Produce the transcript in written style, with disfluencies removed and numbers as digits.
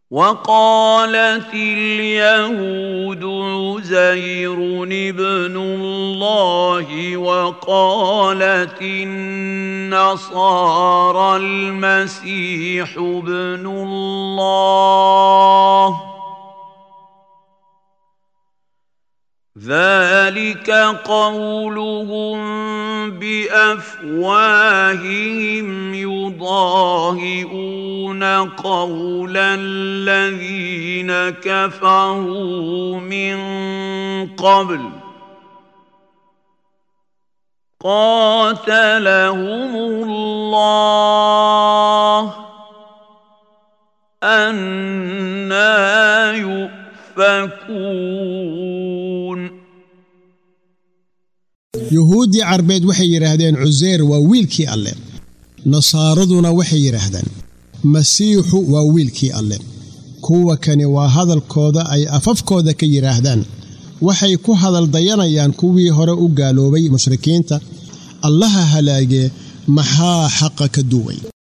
وقالت اليهود عزير ابن الله وقالت النصارى المسيح ابن الله ذلك قولهم بأفواههم يضاهئون قول الذين كفروا من قبل قاتلهم الله أنى يؤفكون. يهودي عربيد waxay yiraahdeen Uzair waa wiilkii Alle. Nasaaraduna waxay yiraahdeen Masiixu waa wiilkii Alle. Kuwa kani waa hadalkooda ay afafkooda ka yiraahdaan. Waxay ku hadal dayanayaan kuwii hore u gaaloobay mushrikiinta. Allaha halaagay maxaa xaq ka duway.